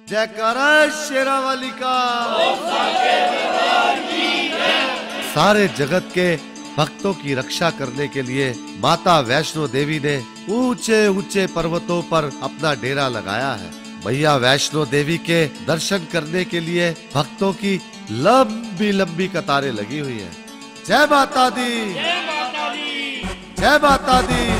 जयकारा शेरावाली का। सारे जगत के भक्तों की रक्षा करने के लिए माता वैष्णो देवी ने ऊंचे ऊंचे पर्वतों पर अपना डेरा लगाया है। मैया वैष्णो देवी के दर्शन करने के लिए भक्तों की लंबी लंबी कतारें लगी हुई है। जय माता दी, जय माता दी, जय माता दी।